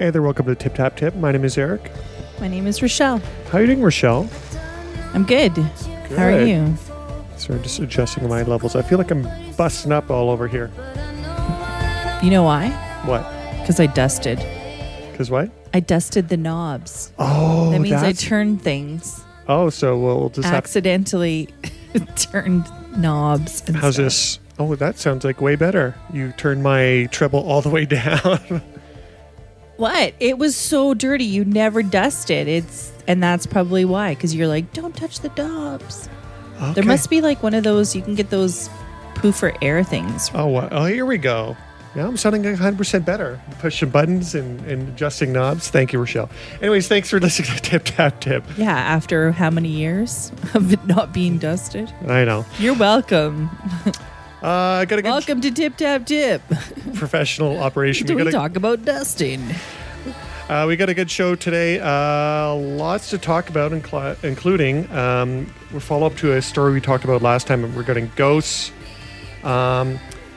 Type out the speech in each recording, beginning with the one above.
Hey there, welcome to Tip Tap Tip. My name is Eric. My name is Rochelle. How are you doing, Rochelle? I'm good. How are you? So I'm just adjusting my levels. I feel like I'm busting up all over here. You know why? What? Because I dusted. Because what? I dusted the knobs. Oh, that means I turned things. Oh, so we'll just accidentally turned knobs. And How's stuff. this? Oh, that sounds like way better. You turned my treble all the way down. What? It was so dirty. You never dusted. And that's probably why. Because you're like, don't touch the knobs. Okay. There must be like one of those. You can get those poofer air things. Oh, here we go. Now I'm sounding 100% better. Pushing buttons and adjusting knobs. Thank you, Rochelle. Anyways, thanks for listening to Tip Tap Tip. Yeah, after how many years of it not being dusted? I know. You're welcome. I got a good Welcome to Tip Tap Tip. professional operation. We talk about dusting. We got a good show today. Lots to talk about, including we're follow up to a story we talked about last time regarding ghosts, and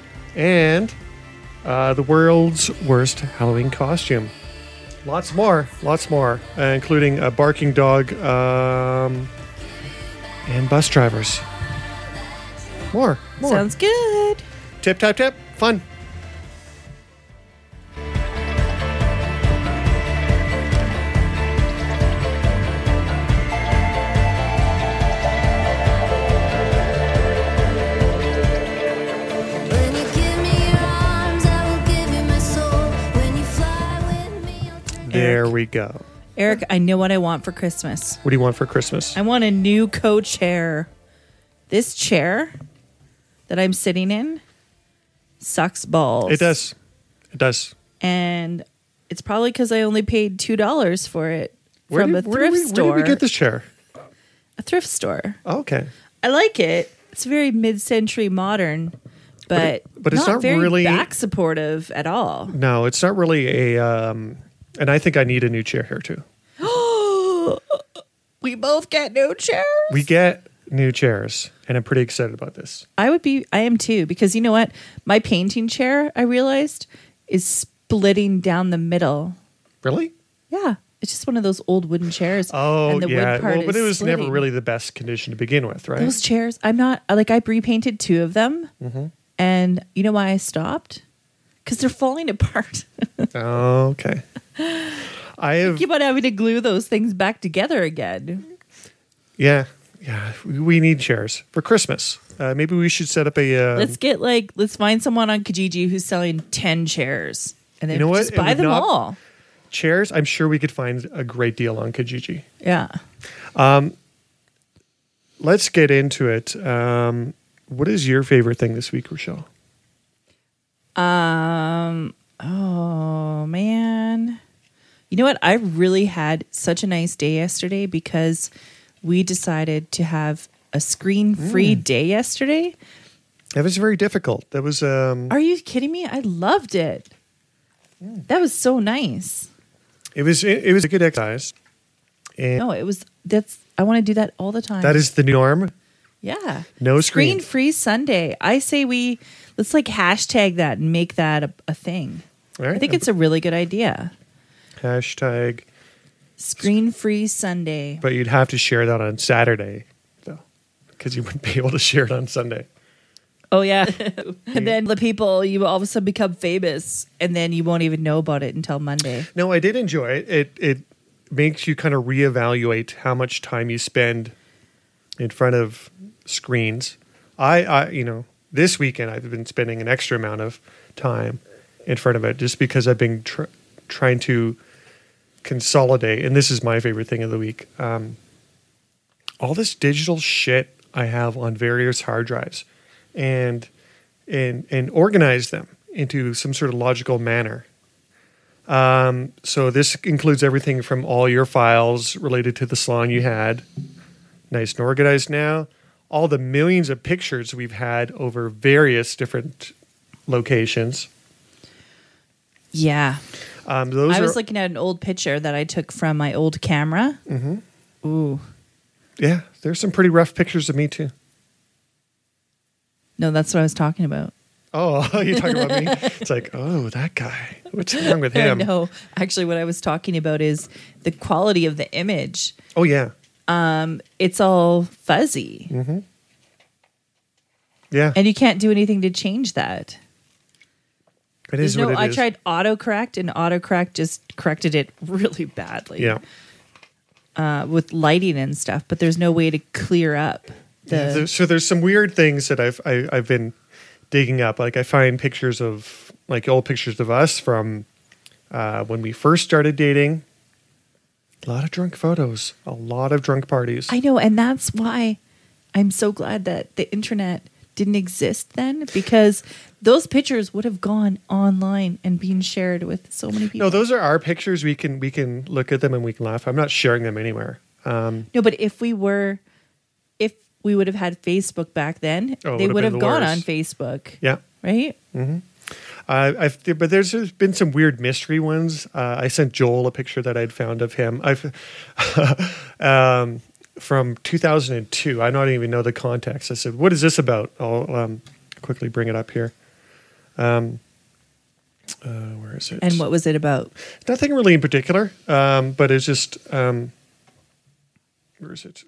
the world's worst Halloween costume. Lots more, including a barking dog and bus drivers. More. Sounds good. Tip, tap, tip. Fun. There we go. Eric, I know what I want for Christmas. What do you want for Christmas? I want a new co-chair. This chair that I'm sitting in sucks balls. It does. And it's probably because I only paid $2 for it from a thrift store. Where did we get this chair? A thrift store. Oh, okay. I like it. It's very mid-century modern, but it's not very really back supportive at all. No, it's not really a. And I think I need a new chair here too. We both get new chairs. We get new chairs, and I'm pretty excited about this. I am too, because you know what? My painting chair, I realized, is splitting down the middle. Really? Yeah. It's just one of those old wooden chairs. Oh, and the yeah. wood part Well, but it was splitting. never really the best condition to begin with, right? Those chairs, I repainted 2 of them. Mm-hmm. And you know why I stopped? Because they're falling apart. Oh, okay. I keep on having to glue those things back together again. Yeah. We need chairs for Christmas. Maybe we should set up a. Let's find someone on Kijiji who's selling 10 chairs, and then just buy them all. Chairs, I'm sure we could find a great deal on Kijiji. Yeah. Let's get into it. What is your favorite thing this week, Rochelle? Oh man. You know what? I really had such a nice day yesterday because we decided to have a screen-free day yesterday. That was very difficult. That was Are you kidding me? I loved it. That was so nice. It was a good exercise. And No, I want to do that all the time. that is the norm. Yeah. No screen. Screen-free Sunday. I say let's hashtag that and make that a thing. All right. I think it's a really good idea. Hashtag. Screen-free Sunday. But you'd have to share that on Saturday, though, because you wouldn't be able to share it on Sunday. Oh, yeah. And then the people, you all of a sudden become famous, and then you won't even know about it until Monday. No, I did enjoy it. It makes you kind of reevaluate how much time you spend in front of screens. I this weekend I've been spending an extra amount of time in front of it just because I've been trying to consolidate, and this is my favorite thing of the week. All this digital shit I have on various hard drives, and organize them into some sort of logical manner. So this includes everything from all your files related to the salon you had, nice and organized now, all the millions of pictures we've had over various different locations. Yeah. I was looking at an old picture that I took from my old camera. Mm-hmm. Ooh. Yeah, there's some pretty rough pictures of me too. No, that's what I was talking about. Oh, you're talking about me? It's like, oh, that guy. What's wrong with him? No, actually, what I was talking about is the quality of the image. Oh yeah. It's all fuzzy, Yeah. and you can't do anything to change that. It is what it is. I tried autocorrect, and autocorrect just corrected it really badly. Yeah. With lighting and stuff, but there's no way to clear up the. So there's some weird things that I've been digging up. Like I find pictures of like old pictures of us from when we first started dating. A lot of drunk photos, a lot of drunk parties. I know, and that's why I'm so glad that the internet didn't exist then, because those pictures would have gone online and been shared with so many people. No, those are our pictures. We can look at them and we can laugh. I'm not sharing them anywhere. No, but if we would have had Facebook back then, Oh, it they would would have have been the gone on worst. Facebook, Yeah. right? But there's been some weird mystery ones. I sent Joel a picture that I'd found of him. From 2002. I don't even know the context. I said, "What is this about?" I'll quickly bring it up here. Where is it? And what was it about? Nothing really in particular, but it's just where is it?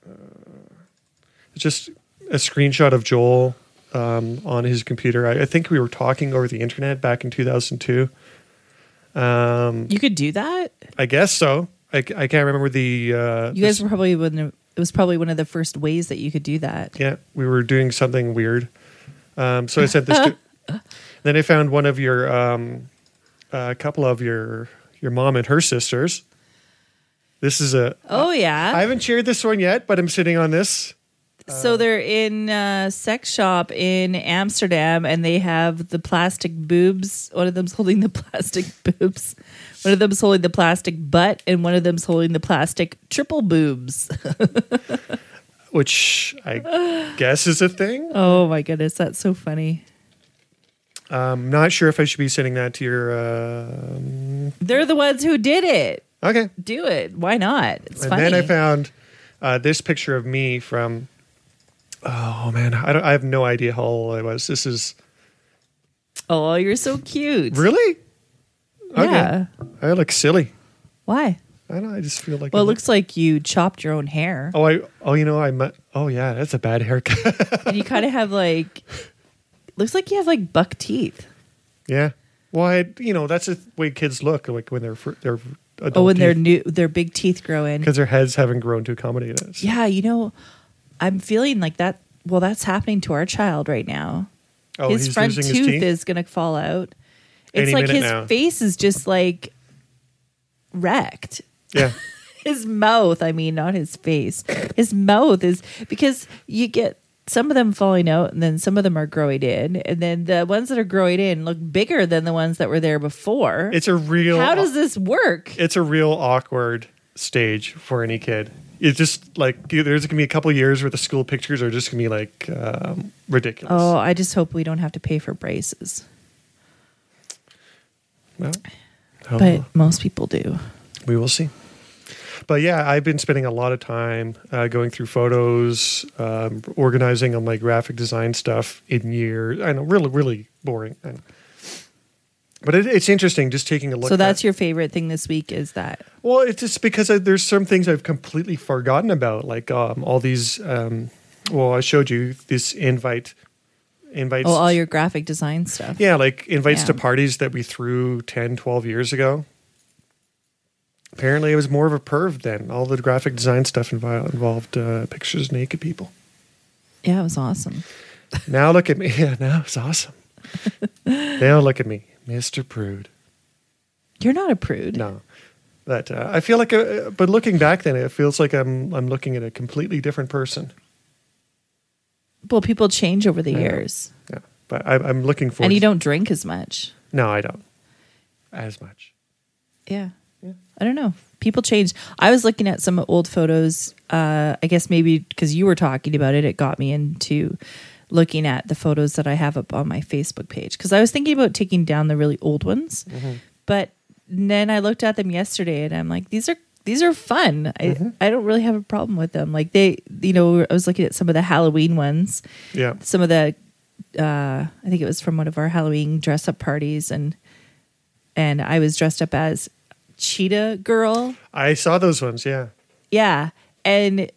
It's just a screenshot of Joel on his computer. I think we were talking over the internet back in 2002. You could do that? I guess so. I can't remember the. You guys were probably it was probably one of the first ways that you could do that. Yeah, we were doing something weird. So I sent this to. Then I found one of your, a couple of your mom and her sisters. This is a. Oh yeah. I haven't shared this one yet, but I'm sitting on this. So they're in a sex shop in Amsterdam, and they have the plastic boobs. One of them's holding the plastic boobs. One of them's holding the plastic butt, and one of them's holding the plastic triple boobs. Which I guess is a thing. Oh my goodness, that's so funny. I'm not sure if I should be sending that to your. They're the ones who did it. Okay. Do it. Why not? It's And funny. then I found this picture of me from. Oh man, I have no idea how old I was. This is Oh, you're so cute. really. Yeah. I look silly. Why? I don't know. I just feel like. Well, it looks like you chopped your own hair. Oh, oh yeah, that's a bad haircut. And you kind of have like, looks like you have like buck teeth. Yeah. Well, that's the way kids look like when they're adult. Oh, when their big teeth grow in. because their heads haven't grown to accommodate us. Yeah, I'm feeling like that. Well, that's happening to our child right now. Oh, His he's front losing tooth his teeth. is going to fall out. It's Any like minute his now. face is just like wrecked. Yeah. His mouth, I mean, not his face. His mouth is, because you get some of them falling out and then some of them are growing in. And then the ones that are growing in look bigger than the ones that were there before. It's a real. How does this work? It's a real awkward stage for any kid. It's just like there's gonna be a couple of years where the school pictures are just gonna be like ridiculous. Oh, I just hope we don't have to pay for braces. Well, But most people do. we will see. But yeah, I've been spending a lot of time going through photos, organizing on my graphic design stuff in years. I know, really, really boring. I know. But it's interesting just taking a look. So that's your favorite thing this week, is that? Well, it's just because there's some things I've completely forgotten about, like all these. Well, I showed you this invites. Oh, all your graphic design stuff. Yeah, like invites to Yeah. parties that we threw 10, 12 years ago. Apparently, I was more of a perv then. All the graphic design stuff involved pictures of naked people. Yeah, it was awesome. Now look at me. Yeah, now it's awesome. Now look at me, Mr. Prude. You're not a prude. No, that I feel like. But looking back, then it feels like I'm looking at a completely different person. Well, people change over the Yeah. years. Yeah, but I'm looking forward. And you don't drink as much. No, I don't. As much. Yeah. Yeah. I don't know. People change. I was looking at some old photos. I guess maybe because you were talking about it, it got me into looking at the photos that I have up on my Facebook page. Because I was thinking about taking down the really old ones. Mm-hmm. But then I looked at them yesterday and I'm like, these are fun. I don't really have a problem with them. Like I was looking at some of the Halloween ones. Yeah. Some of the I think it was from one of our Halloween dress up parties, and and I was dressed up as Cheetah Girl. I saw those ones. Yeah. Yeah, and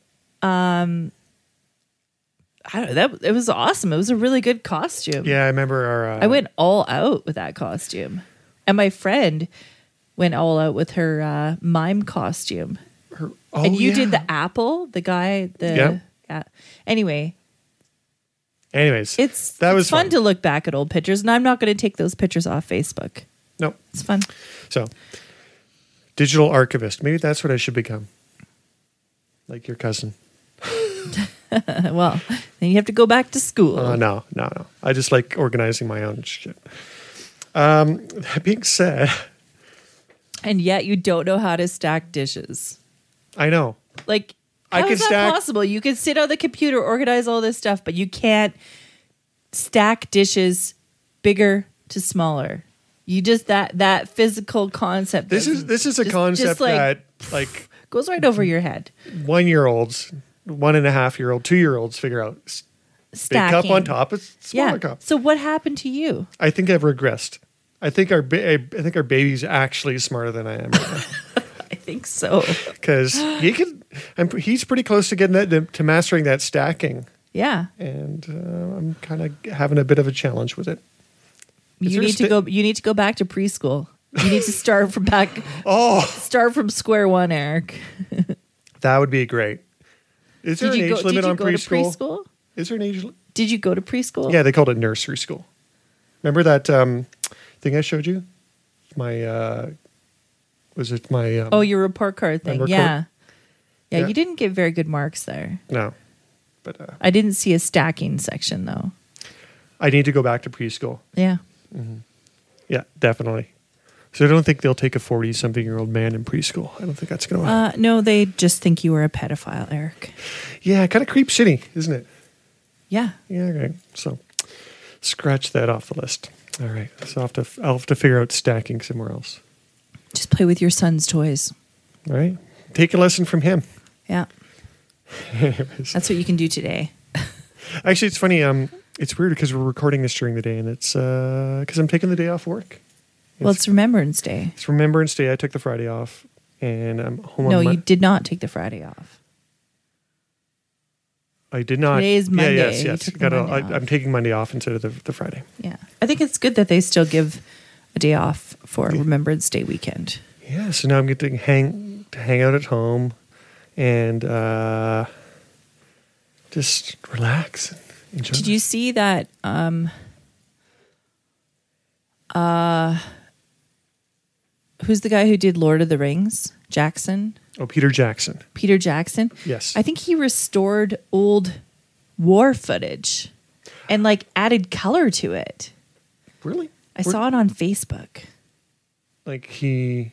it was awesome. It was a really good costume. Yeah, I remember our. I went all out with that costume, and my friend went all out with her mime costume. And you did the apple, the guy. Yeah. Anyway. Anyways, it's was fun to look back at old pictures, and I'm not going to take those pictures off Facebook. No, it's fun. So, digital archivist. Maybe that's what I should become. Like your cousin. Well, then you have to go back to school. No. I just like organizing my own shit. That being said, and yet you don't know how to stack dishes. I know. Like, how is that possible? You can sit on the computer, organize all this stuff, but you can't stack dishes bigger to smaller. You just that physical concept. This is a concept that like goes right over your head. 1-year-olds, 1.5-year-old, 2-year-olds figure out stacking. Big cup on top, it's smaller cup. So what happened to you? I think I've regressed. I think our baby's actually smarter than I am right now. I think so. Because he's pretty close to getting to mastering that stacking. Yeah. And I'm kind of having a bit of a challenge with it. You need to go back to preschool. You need to start from start from square one, Eric. That would be great. Is there an age limit on preschool? Is there an age limit? Did you go to preschool? Yeah, they called it nursery school. Remember that thing I showed you? My your report card thing. Yeah, you didn't get very good marks there. No, but I didn't see a stacking section though. I need to go back to preschool. Yeah. Mm-hmm. Yeah, definitely. So I don't think they'll take a 40-something-year-old man in preschool. I don't think that's going to happen. No, they just think you were a pedophile, Eric. Yeah, kind of creep shitty, isn't it? Yeah. Yeah, okay. So scratch that off the list. All right. So I'll have to figure out stacking somewhere else. Just play with your son's toys. All right. Take a lesson from him. Yeah. That's what you can do today. Actually, it's funny. It's weird because we're recording this during the day, and it's because I'm taking the day off work. Well, it's Remembrance Day. It's Remembrance Day. I took the Friday off, and I'm home on No, you did not take the Friday off. I did not. Today is Monday. Yeah, yes. I'm taking Monday off instead of the Friday. Yeah. I think it's good that they still give a day off for Remembrance Day weekend. Yeah, so now I'm getting to hang out at home and just relax and enjoy. Did you see that who's the guy who did Lord of the Rings? Jackson? Oh, Peter Jackson. Peter Jackson? Yes. I think he restored old war footage and like added color to it. Really? I saw it on Facebook. Like he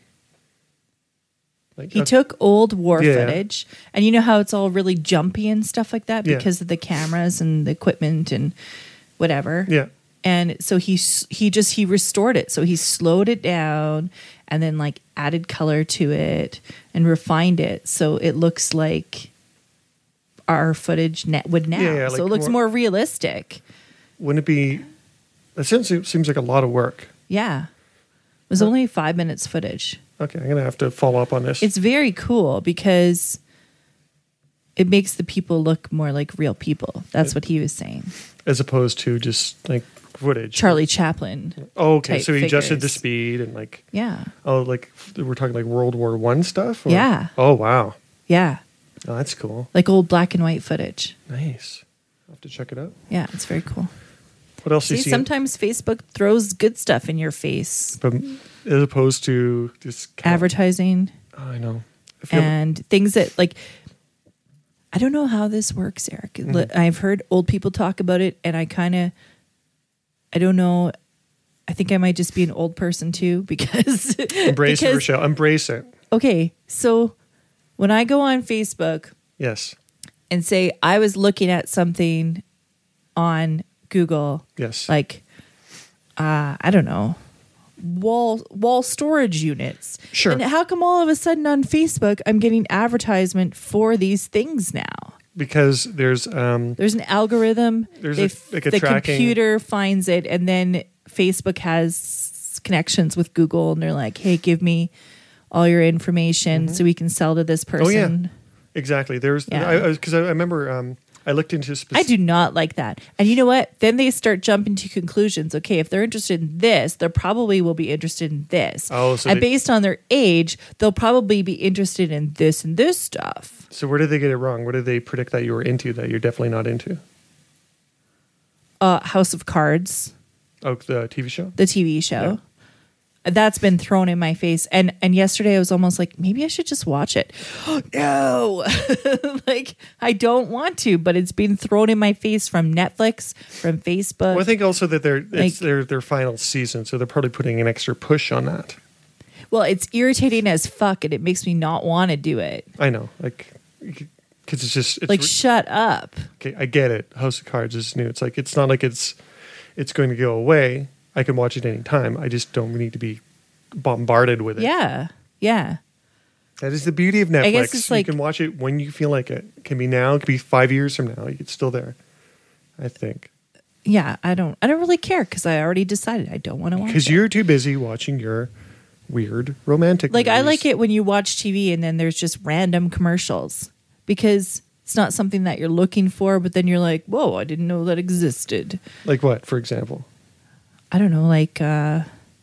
took old war footage, and you know how it's all really jumpy and stuff like that because of the cameras and the equipment and whatever. Yeah. And so he restored it. So he slowed it down and then like added color to it and refined it so it looks like our footage would now. Yeah, so it looks more realistic. Wouldn't it be? That seems like a lot of work. Yeah. It was only 5 minutes footage. Okay, I'm going to have to follow up on this. It's very cool because it makes the people look more like real people. That's what he was saying. As opposed to just like footage. Charlie Chaplin. Oh, okay. So he figures. adjusted the speed and like. Yeah. Oh, like we're talking like World War I stuff? Or? Yeah. Oh, wow. Yeah. Oh, that's cool. Like old black and white footage. Nice. I'll have to check it out. Yeah, it's very cool. What else do you see? Sometimes Facebook throws good stuff in your face. But as opposed to just advertising. Oh, I know. And things that like, I don't know how this works, Eric. Mm-hmm. I've heard old people talk about it, and I don't know. I think I might just be an old person too because embrace it, Rochelle. Embrace it. Okay, so when I go on Facebook, yes, and say I was looking at something on Google, yes, like I don't know, wall storage units. Sure. And how come all of a sudden on Facebook I'm getting advertisement for these things now? Because there's an algorithm. There's a the tracking. Computer finds it, and then Facebook has connections with Google, and they're like, "Hey, give me all your information so we can sell to this person." Oh yeah, exactly. There's because I remember I looked into I do not like that. And you know what? Then they start jumping to conclusions. Okay, if they're interested in this, they probably will be interested in this. Oh, so and based on their age, they'll probably be interested in this and this stuff. So where did they get it wrong? What did they predict that you were into that you're definitely not into? House of Cards, Oh, the TV show? the TV show. That's been thrown in my face. And yesterday I was almost like, maybe I should just watch it. No. Like, I don't want to, but it's been thrown in my face from Netflix, from Facebook. Well, I think also that it's their final season, so they're probably putting an extra push on that. Well, it's irritating as fuck, and it makes me not want to do it. I know, like, because it's like, shut up. Okay, I get it. House of Cards is new. It's like it's not like it's going to go away. I can watch it any time. I just don't need to be bombarded with it. Yeah, yeah. That is the beauty of Netflix. I guess it's like, you can watch it when you feel like it. It can be now. It could be 5 years from now. It's still there. I think. Yeah, I don't really care because I already decided I don't want to watch it. Because you're too busy watching your weird romantic movies. I movies. like it when you watch TV and then there's just random commercials because it's not something that you're looking for, but then you're like, whoa, I didn't know that existed. Like what, for example? I don't know, like I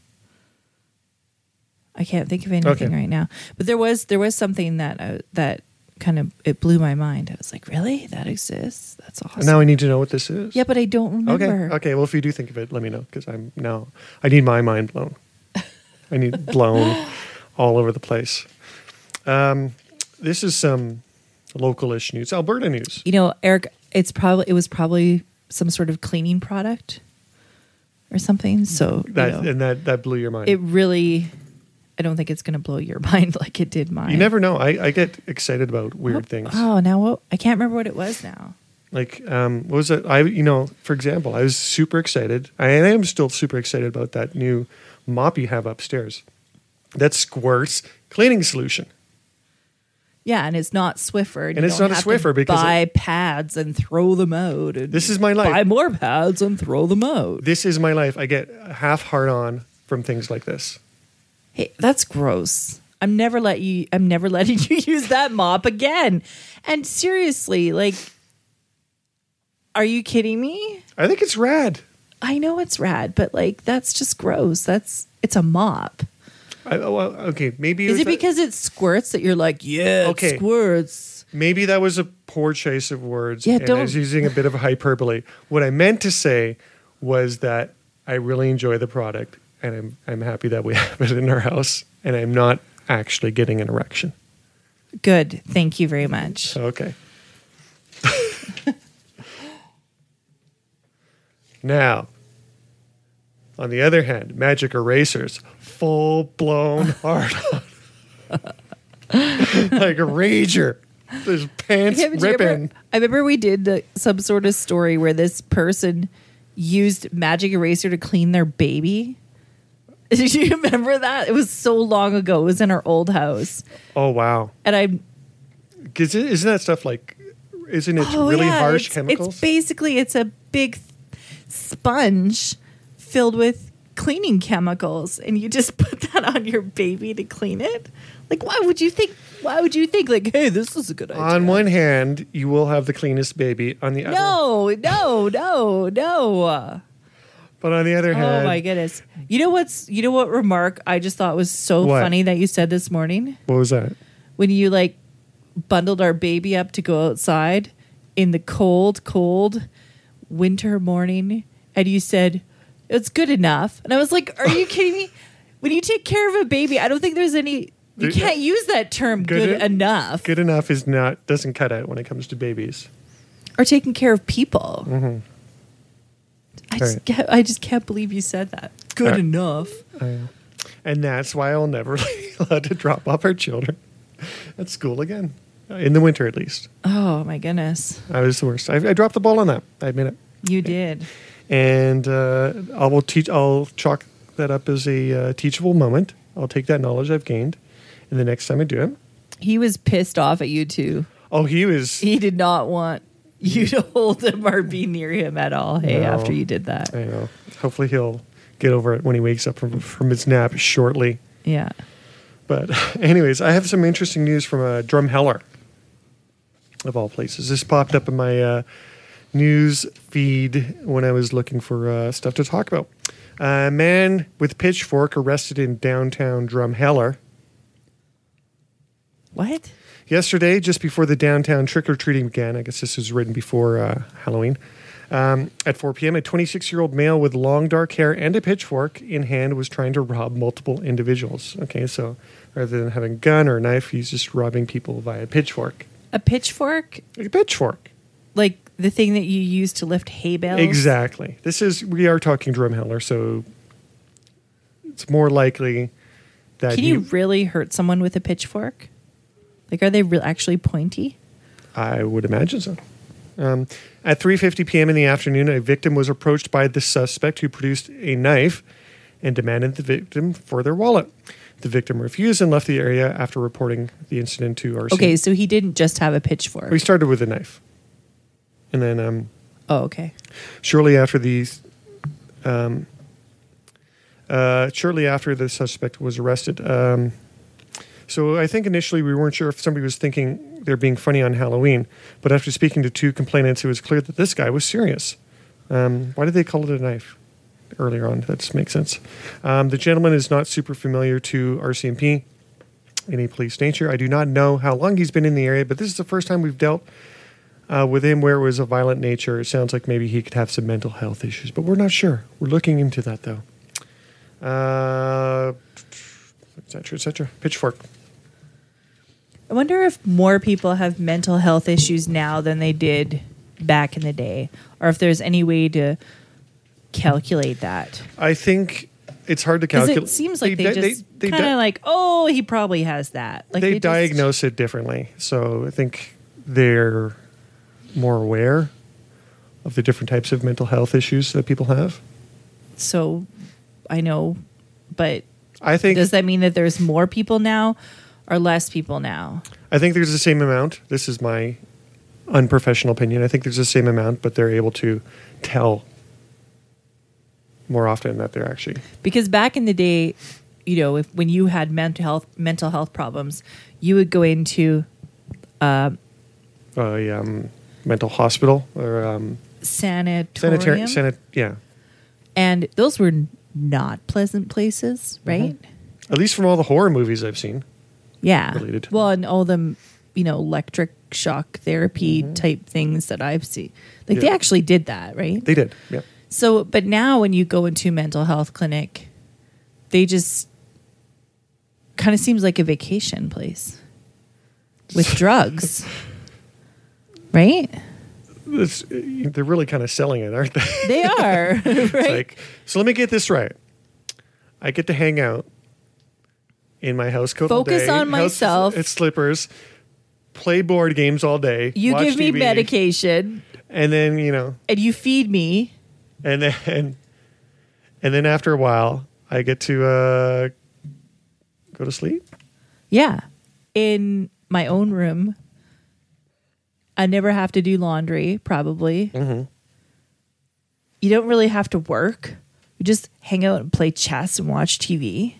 can't think of anything right now. But there was something that kind of it blew my mind. I was like, really? That exists? That's awesome. Now I need to know what this is. Yeah, but I don't remember. Okay. Well, if you do think of it, let me know because I need my mind blown. I need blown all over the place. This is some local-ish news, Alberta news. You know, Eric, it was probably some sort of cleaning product or something. So that blew your mind. It really, I don't think it's going to blow your mind like it did mine. You never know. I get excited about weird things. Oh, now what? I can't remember what it was now. Like, what was it? For example, I was super excited. I am still super excited about that new mop you have upstairs. That Squirts cleaning solution. Yeah, and it's not Swiffer. And it's not a Swiffer because buy pads and throw them out. And this is my life. Buy more pads and throw them out. This is my life. I get half hard on from things like this. Hey, that's gross. I'm never letting you use that mop again. And seriously, like, are you kidding me? I think it's rad. I know it's rad, but like, that's just gross. It's a mop. Okay, maybe is it because it squirts that you're like, yeah, it squirts? Maybe that was a poor choice of words. Yeah, and I was using a bit of hyperbole. What I meant to say was that I really enjoy the product, and I'm happy that we have it in our house, and I'm not actually getting an erection. Good, thank you very much. Okay. Now, on the other hand, Magic Erasers, full-blown hard on. Like a rager. There's pants ripping. I remember we did some sort of story where this person used Magic Eraser to clean their baby. Did you remember that? It was so long ago. It was in our old house. Oh, wow. And isn't that stuff like, isn't it really harsh chemicals? It's a big sponge filled with cleaning chemicals, and you just put that on your baby to clean it. Like, why would you think like, hey, this is a good idea? On one hand, you will have the cleanest baby. On the other, no. But on the other hand, oh my goodness, you know what remark I just thought was so funny that you said this morning? What was that? When you like bundled our baby up to go outside in the cold winter morning, and you said, it's good enough. And I was like, are you kidding me? When you take care of a baby, I don't think there's any, you can't use that term good enough. Good enough doesn't cut out when it comes to babies. Or taking care of people. Mm-hmm. I just can't believe you said that. Good enough. And that's why I'll never be allowed to drop off our children at school again. In the winter, at least. Oh, my goodness. I was the worst. I dropped the ball on that. I admit it. You did. And I'll chalk that up as a teachable moment. I'll take that knowledge I've gained, and the next time I do it. He was pissed off at you too. Oh, he was. He did not want you to hold him or be near him at all. Hey, after you did that, I know. Hopefully he'll get over it when he wakes up from his nap shortly. Yeah. But anyways, I have some interesting news from Drumheller, of all places. This popped up in my news feed when I was looking for stuff to talk about. A man with pitchfork arrested in downtown Drumheller. What? Yesterday, just before the downtown trick-or-treating began, I guess this was written before Halloween, at 4 p.m., a 26-year-old male with long dark hair and a pitchfork in hand was trying to rob multiple individuals. Okay, so rather than having a gun or a knife, he's just robbing people via pitchfork. A pitchfork? A pitchfork. Like the thing that you use to lift hay bales? Exactly. We are talking Drumheller, so it's more likely that Can you really hurt someone with a pitchfork? Like, are they actually pointy? I would imagine so. At 3:50 p.m. in the afternoon, a victim was approached by the suspect who produced a knife and demanded the victim for their wallet. The victim refused and left the area after reporting the incident to RC. Okay, so he didn't just have a pitchfork. We started with a knife. And then Oh, okay. shortly after the suspect was arrested. So I think initially we weren't sure if somebody was thinking they're being funny on Halloween, but after speaking to two complainants, it was clear that this guy was serious. Why did they call it a knife earlier on? That just makes sense. The gentleman is not super familiar to RCMP, any police nature. I do not know how long he's been in the area, but this is the first time we've dealt with him where it was a violent nature. It sounds like maybe he could have some mental health issues, but we're not sure. We're looking into that, though. Et cetera, et cetera. Pitchfork. I wonder if more people have mental health issues now than they did back in the day, or if there's any way to calculate that. I think it's hard to Because calculate. it seems like they just kind of like, oh, he probably has that. Like they diagnose it differently. So I think they're more aware of the different types of mental health issues that people have. So I know, but I think does that mean that there's more people now or less people now? I think there's the same amount. This is my unprofessional opinion. I think there's the same amount, but they're able to tell more often that they're actually. Because back in the day, you know, when you had mental health problems, you would go into Mental hospital or sanatorium. Yeah. And those were not pleasant places, right? Mm-hmm. At least from all the horror movies I've seen. Yeah. Related. Well, and all them, electric shock therapy type things that I've seen. Like they actually did that, right? They did. Yeah. So, but now when you go into a mental health clinic, they just kind of seems like a vacation place with drugs, right? They're really kind of selling it, aren't they? They are, right? It's like, so let me get this right. I get to hang out in my house coat all day. Focus on myself. It's slippers. Play board games all day. You watch give me TV, medication. and then And you feed me. and then after a while, I get to go to sleep. Yeah. In my own room. I never have to do laundry, probably. Mm-hmm. You don't really have to work. You just hang out and play chess and watch TV.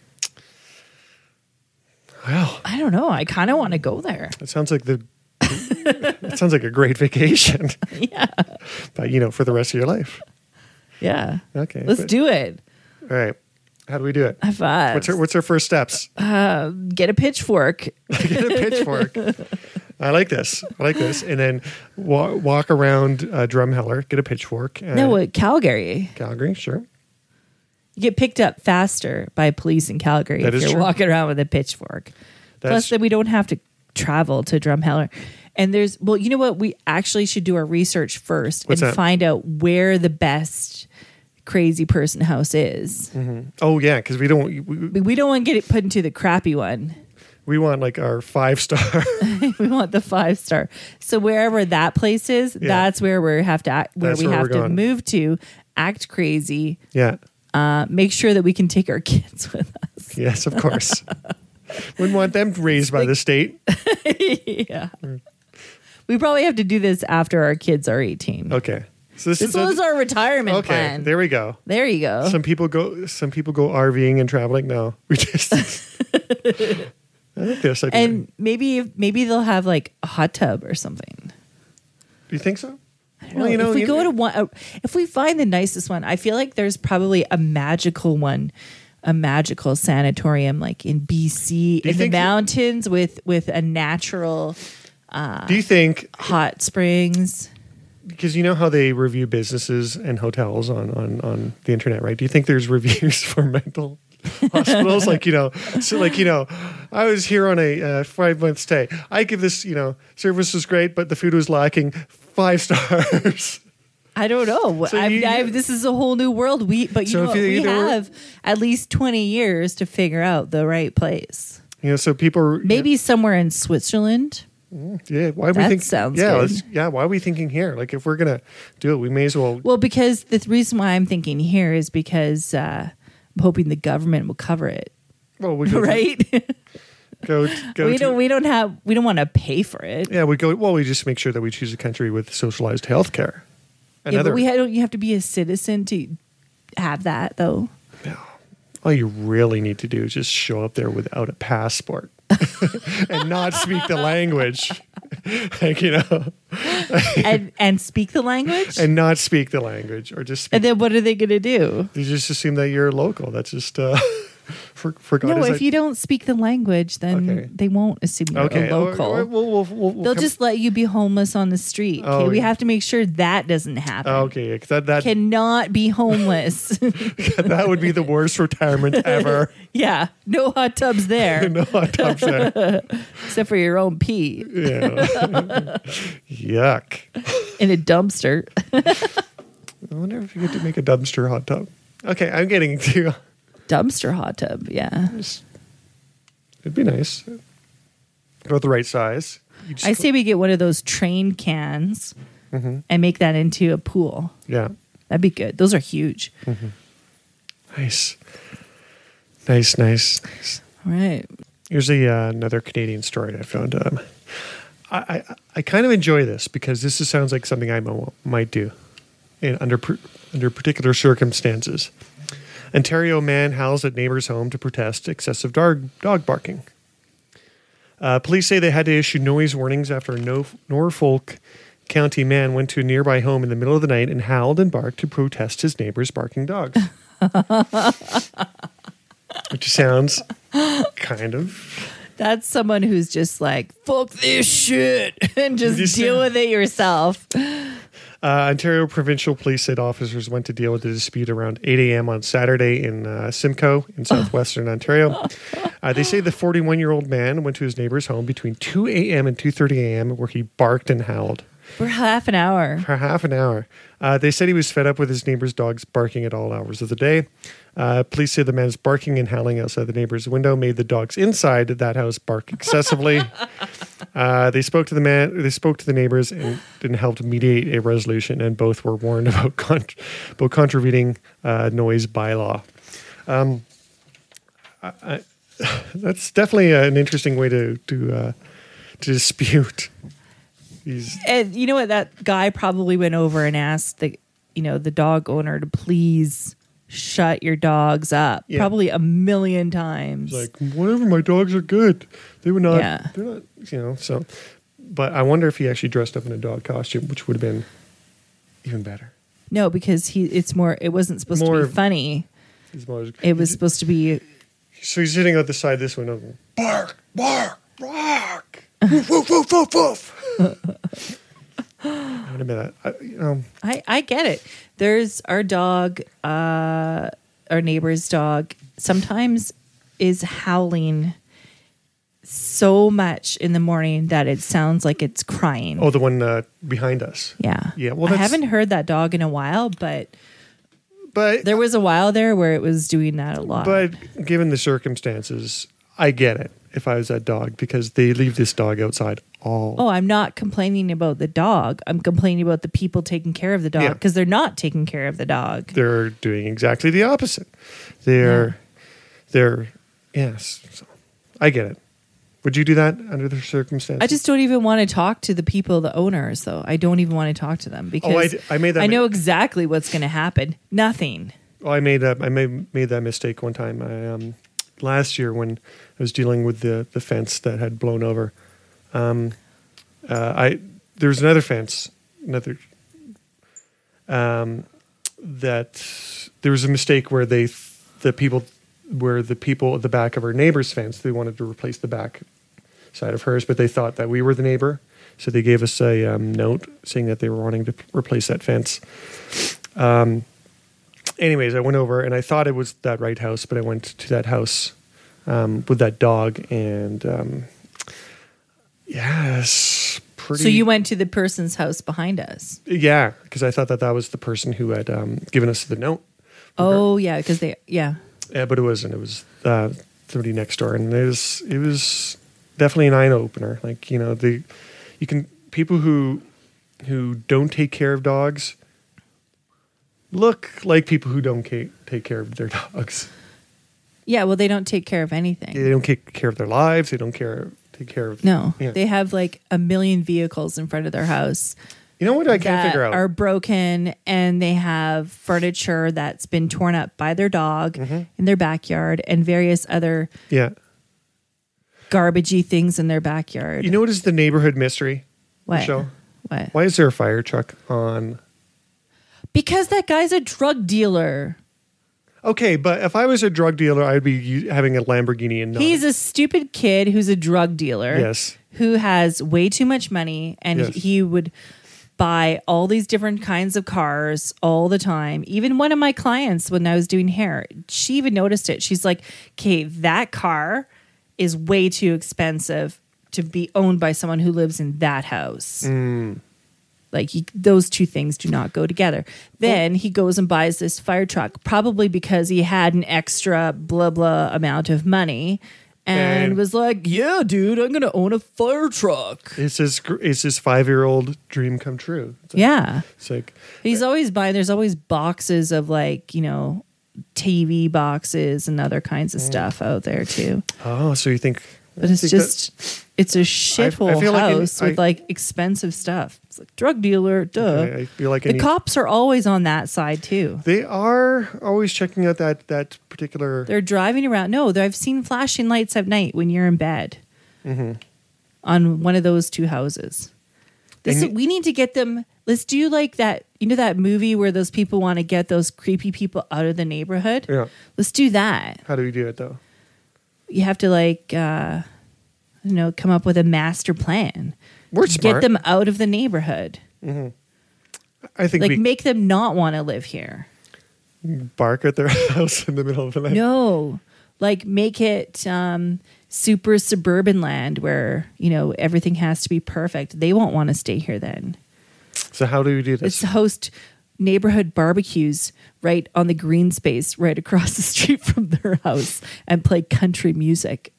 Well, I don't know. I kind of want to go there. it sounds like it sounds like a great vacation. Yeah. But for the rest of your life. Yeah. Okay. Let's do it. All right. How do we do it? High five. What's our first steps? Get a pitchfork. Get a pitchfork. I like this. And then walk around Drumheller, get a pitchfork. Calgary. Calgary, sure. You get picked up faster by police in Calgary That if is you're true. walking around with a pitchfork. Plus, then we don't have to travel to Drumheller. And you know what? We actually should do our research first and find out where the best crazy person house is. Mm-hmm. Oh, yeah, because we don't want to get it put into the crappy one. We want like our 5-star. We want the 5-star. So wherever that place is, that's where we have to move to, act crazy. Yeah. Make sure that we can take our kids with us. Yes, of course. Wouldn't want them raised by the state. Yeah. We probably have to do this after our kids are 18. Okay. So This was our retirement okay. plan. There we go. There you go. Some people go RVing and traveling. No, we just. I think this idea. And maybe they'll have like a hot tub or something. Do you think so? I don't know. If we go to one, if we find the nicest one, I feel like there's probably a magical sanatorium like in BC in the mountains with a natural. Do you think hot springs? Because you know how they review businesses and hotels on the internet, right? Do you think there's reviews for mental hospitals? I was here on a 5-month stay. I give this, service was great, but the food was lacking. 5 stars. I don't know. So this is a whole new world. We have at least 20 years to figure out the right place. So people maybe somewhere in Switzerland. Yeah, why are we thinking? Sounds good. Why are we thinking here? Like, if we're gonna do it, we may as well. Well, because the reason why I'm thinking here is because I'm hoping the government will cover it. Well, we go right. We don't want to pay for it. Yeah, we go. Well, we just make sure that we choose a country with socialized health care. But you have to be a citizen to have that, though. No. All you really need to do is just show up there without a passport and not speak the language. and speak the language? And not speak the language, or just speak. And then what are they going to do? They just assume that you're local. That's just for God. No, if you don't speak the language, then they won't assume you're a local. They'll just let you be homeless on the street. Okay, we have to make sure that doesn't happen. Okay, that cannot be homeless. That would be the worst retirement ever. Yeah, no hot tubs there. No hot tubs there, except for your own pee. Yeah. Yuck. In a dumpster. I wonder if you get to make a dumpster hot tub. Okay, I'm getting to. Dumpster hot tub, yeah. It'd be nice. About the right size. I say we get one of those train cans and make that into a pool. Yeah. That'd be good. Those are huge. Mm-hmm. Nice. All right. Here's another Canadian story I found. I kind of enjoy this because this sounds like something I might do under particular circumstances. Ontario man howls at neighbor's home to protest excessive dog barking. Police say they had to issue noise warnings after a Norfolk County man went to a nearby home in the middle of the night and howled and barked to protest his neighbor's barking dogs. Which sounds kind of... That's someone who's just like, fuck this shit, and just deal with it yourself. Ontario Provincial Police said officers went to deal with the dispute around 8 a.m. on Saturday in Simcoe in southwestern Ontario. They say the 41-year-old man went to his neighbor's home between 2 a.m. and 2:30 a.m. where he barked and howled. For half an hour. They said he was fed up with his neighbor's dogs barking at all hours of the day. Police say the man's barking and howling outside the neighbor's window made the dogs inside that house bark excessively. They spoke to the man. They spoke to the neighbors and helped mediate a resolution. And both were warned about contravening noise bylaw. That's definitely an interesting way to dispute. And you know what? That guy probably went over and asked the dog owner to please shut your dogs up. Yeah. Probably a million times. It's like, whatever, my dogs are good. They were not. Yeah. They're not. So. But I wonder if he actually dressed up in a dog costume, which would have been even better. No, because it wasn't supposed to be funny. It was supposed to be. So he's sitting out the side of this window. Bark, bark, bark. Woof, woof, woof, woof, woof. I get it. There's our dog, our neighbor's dog, sometimes is howling so much in the morning that it sounds like it's crying. Oh, the one behind us. Yeah. Yeah. Well, I haven't heard that dog in a while, but there was a while there where it was doing that a lot. But given the circumstances, I get it if I was that dog because they leave this dog outside all. Oh, I'm not complaining about the dog. I'm complaining about the people taking care of the dog because they're not taking care of the dog. They're doing exactly the opposite. Yes. So I get it. Would you do that under the circumstances? I just don't even want to talk to the people, the owners, though. I don't even want to talk to them because I made that. I know exactly what's going to happen. Nothing. Oh, I made that mistake one time. Last year when I was dealing with the fence that had blown over. There was another fence, that there was a mistake where the people at the back of our neighbor's fence, they wanted to replace the back side of hers, but they thought that we were the neighbor, so they gave us a note saying that they were wanting to replace that fence. Anyways, I went over and I thought it was that right house, but I went to that house with that dog, and yes, pretty. So you went to the person's house behind us. Yeah, because I thought that was the person who had given us the note. Oh yeah, because Yeah, but it wasn't. It was somebody next door, and it was definitely an eye opener. Like, you know, people who don't take care of dogs look like people who don't take care of their dogs. Yeah, well, they don't take care of anything. They don't take care of their lives. They don't take care of. No, yeah. They have like a million vehicles in front of their house. You know what I can't figure out? Are broken, and they have furniture that's been torn up by their dog in their backyard, and various other garbagey things in their backyard. You know what is the neighborhood mystery? What? Michelle? What? Why is there a fire truck on? Because that guy's a drug dealer. Okay, but if I was a drug dealer, I'd be having a Lamborghini and not. He's a stupid kid who's a drug dealer. Yes. Who has way too much money, and Yes. he would buy all these different kinds of cars all the time. Even one of my clients, when I was doing hair, she even noticed it. She's like, okay, that car is way too expensive to be owned by someone who lives in that house. Like, those two things do not go together. Then he goes and buys this fire truck, probably because he had an extra blah blah amount of money, and was like, "Yeah, dude, I'm gonna own a fire truck." It's his 5-year-old dream come true. It's like He's always buying. There's always boxes of, like, you know, TV boxes and other kinds of stuff out there too. oh, so you think? But it's just, it's a shithole I feel like house with like expensive stuff. It's like drug dealer, duh. I feel like The cops are always on that side too. they are always checking out that particular. They're driving around. No, I've seen flashing lights at night when you're in bed on one of those two houses. We need to get them. Let's do like that. You know that movie where those people want to get those creepy people out of the neighborhood? Yeah. Let's do that. How do we do it though? You have to come up with a master plan. We're Get smart. them out of the neighborhood. I think Like, we make them not want to live here. bark at their house in the middle of the night. No, like, make it super suburban land where, you know, everything has to be perfect. They won't want to stay here then. So how do we do this? It's host neighborhood barbecues right on the green space right across the street from their house and play country music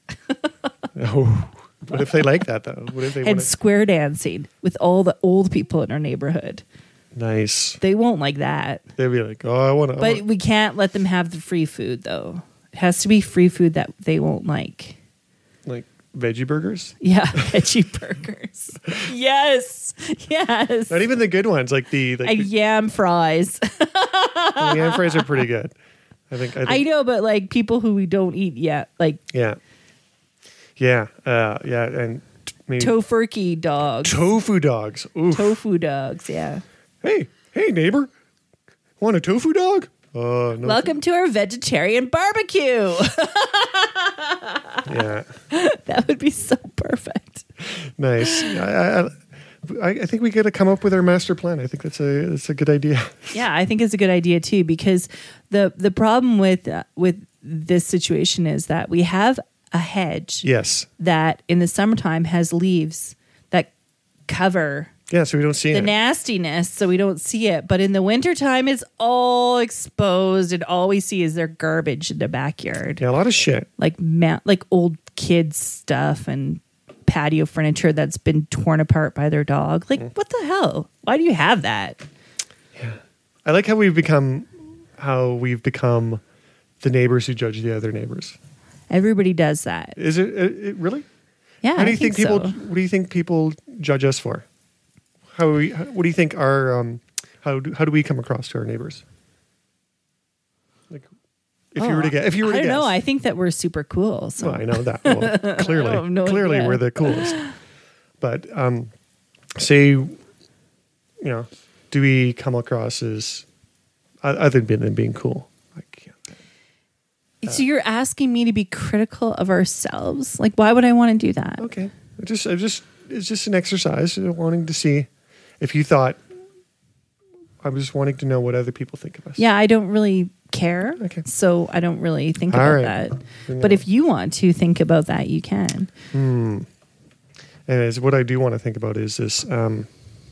Oh, what if they like that though? What if they and want square dancing with all the old people in our neighborhood. Nice. They won't like that. They'd be like, "Oh, I want to." But we can't let them have the free food, though. It has to be free food that they won't like. like veggie burgers. Yeah, veggie burgers. Yes, yes. Not even the good ones, like the And yam fries. yam fries are pretty good. I think. I know, but like people who we don't eat yet, like Yeah, and maybe tofurkey dogs. tofu dogs. Oof. Tofu dogs, yeah. Hey, neighbor, want a tofu dog? No. Welcome to our vegetarian barbecue. Yeah, That would be so perfect. nice. I think we got to come up with our master plan. I think that's a good idea. Yeah, I think it's a good idea too, because the problem with this situation is that we have a hedge Yes. that in the summertime has leaves that cover Yeah, so we don't see the it. nastiness, so we don't see it. But in the wintertime, it's all exposed, and all we see is their garbage in the backyard, Yeah, a lot of shit. like old kids stuff and patio furniture that's been torn apart by their dog. Like, what the hell? Why do you have that? I like how we've become the neighbors who judge the other neighbors. Everybody does that. Is it really? Yeah, How do I you think think people? so. What do you think people judge us for? What do you think our? How do we come across to our neighbors? Like, if you were to I don't guess, know. I think that we're super cool. So. well, I know that. Well, clearly, I have no clearly, idea. we're the coolest. But say, do we come across as other than being cool? I can't. So you're asking me to be critical of ourselves? Like, why would I want to do that? Okay, it's just an exercise, wanting to see if you thought. I was wanting to know what other people think of us. Yeah, I don't really care. Okay. So I don't really think All about right. that. Then, But if you want to think about that, you can. Anyways, what I do want to think about is this. I'm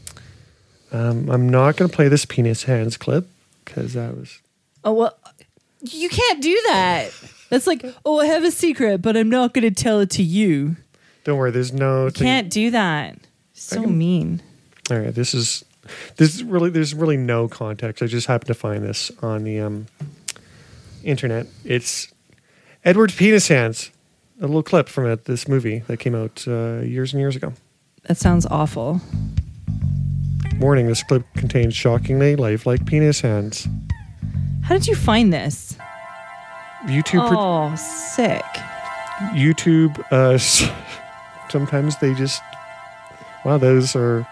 not going to play this penis hands clip because that was. Oh, well, you can't do that. That's like, oh, I have a secret, but I'm not going to tell it to you. Don't worry. There's no. Can't do that. So mean. All right. There's really no context. I just happened to find this on the internet. It's Edward's penis hands. A little clip from this movie that came out years and years ago. That sounds awful. Warning: this clip contains shockingly lifelike penis hands. How did you find this? YouTube. Oh, sick. YouTube. Sometimes they just. Wow, those are.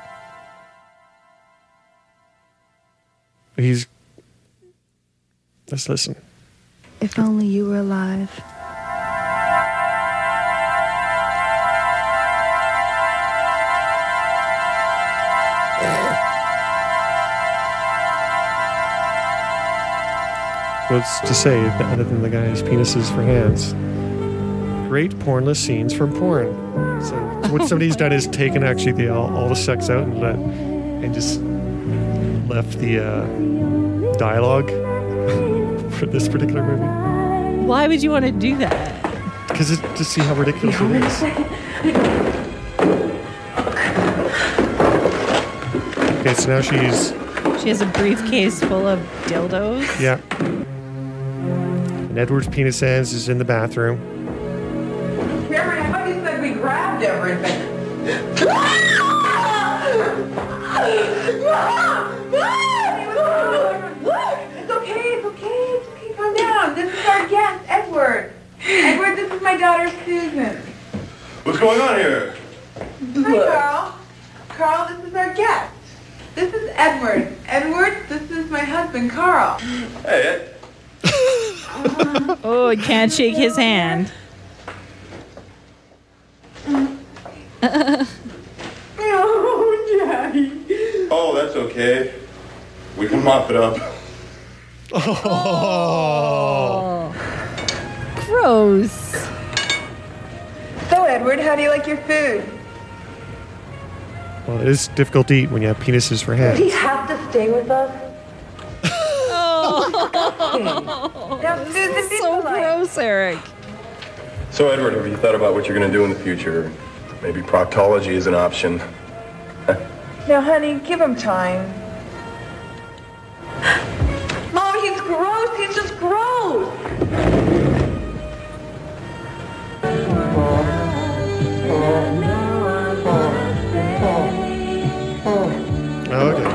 Let's listen. If only you were alive. What's to say that other than the guy's penises for hands? Great pornless scenes from porn. So what somebody's done is taken actually all the sex out and just left the dialogue for this particular movie. Why would you want to do that? Because to see how ridiculous it is. Okay, so now She has a briefcase full of dildos. yeah. And Edward's penis hands is in the bathroom. Cameron, I thought you said we grabbed everything. Look! It's okay, calm down. This is our guest, Edward. Edward, this is my daughter, Susan. What's going on here? Hi, Carl. Carl, this is our guest. This is Edward. Edward, this is my husband, Carl. Hey, Ed. Oh, I can't shake his hand. Oh, Daddy. Oh, that's okay. We can mop it up. Gross. So, Edward, how do you like your food? Well, it is difficult to eat when you have penises for hands. Does he have to stay with us? Now, Susan, be So polite. gross, Eric. So, Edward, have you thought about what you're going to do in the future? Maybe proctology is an option. Now, honey, give him time. Mom, he's gross. He's just gross. Okay.